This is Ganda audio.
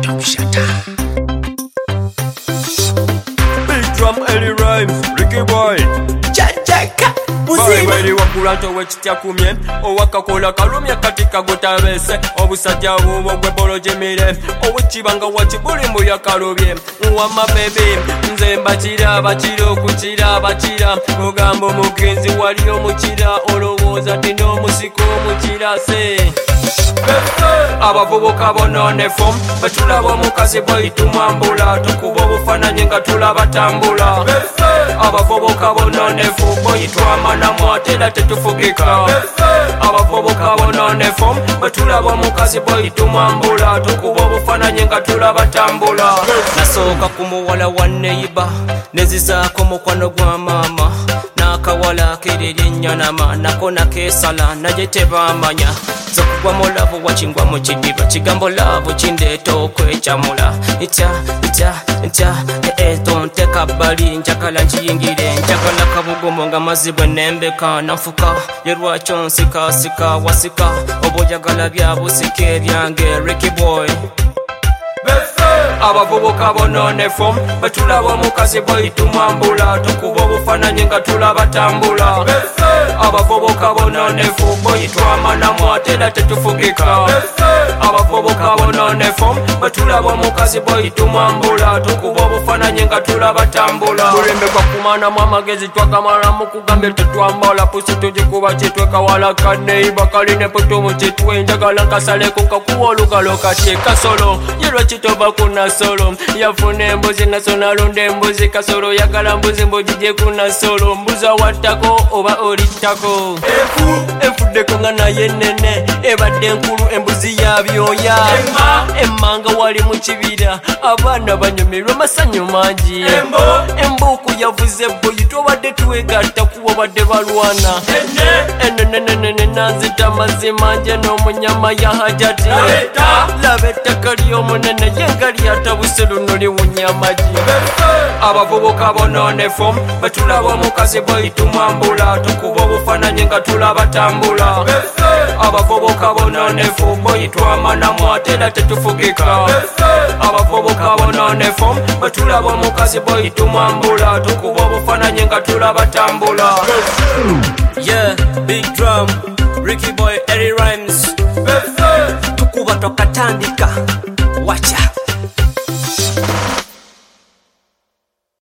Don't shut up. Big drum, Eddie Rhymes, Ricky Boy. Jajaka Bali wakulanto wekitya kumye owakakola kalumya katika gotabese obusajja bubwo gwe boloje mire owekibanga wakibuli mbuya kalubye wama bebe nze mbakira bakira okukira bakira ogambo mugenzi wali omukira olowooza ti n'omusiko omukira se abavubuka bononefu betulaba omukazi bweitumwambula tukuba obufananyi nga tulaba tambula abavubuka bononefu boyitwamanamu ate era tetufugika abavubuka bononefu betulaba omukazi bweitumwambula tukuba obufananyi nga tulaba tambula nasooka ku muwala wa neiba nezizaako mukwano gwa maama n'akawala kerera ennyanama nako nakeesala naye tebamanya zokugwa mu laavu wakingwa mu kidiba kigambo laavu kindeeta okwekyamula ntya tonteka bbali njagala nkiyingire njagala kabugumo nga mazibwe nembeka nanfuka ye lwakyo nsikasika wasika oba oyagala bya busika ebyange Ricky Boy. Abavubuka bononefu betulaba omukazi bweitumwambula tukuba obufananyi nga tulaba tambula abavubuka bononefu boyitwamanamu ate era tetufugika abavubuka bononefu betulaba omukazi bweitumwambula tukuba obufananyi nga tulaba tambula tulembe kwakumanamu amagezi twagamalamu kugambye tetwambala pusi tugikuba kitwekawala kaneiba kaline putumu kitwe njagala nkasaleko nkakuwa olugalo kati kasolo yelwa kitova kuna solo yafuna embuzi naso nalonda embuzi kasolo yagala mbuzi mbugije kuna solo mbuza wattako oba olittako enfuddeko nga naye nene ebadde enkulu embuzi yabyoya emmanga wali mu kibira abaana banyumirwa masanyu mangi embuuku yavuze boyi tobadde twegatta kuba badde balwana enenenenene nanzita mazima nje n'omunyama ya hajati laba ettaka ly'omunene yengali yatabuse luno liwunya amagi abavubuka bononefu betulaba omukazi bweitumwambula tukuba obufananyi nga tulaba tambula abavubuka bononefu boyitwamanamu ate era tetufugika abavubuka bononefu betulaba omukazi bweitumwambula tukuba obufananyi nga tulaba tambula. Yeah, big drum, Ricky Boy, Eddie Rhymes tukuba twakatandika wacha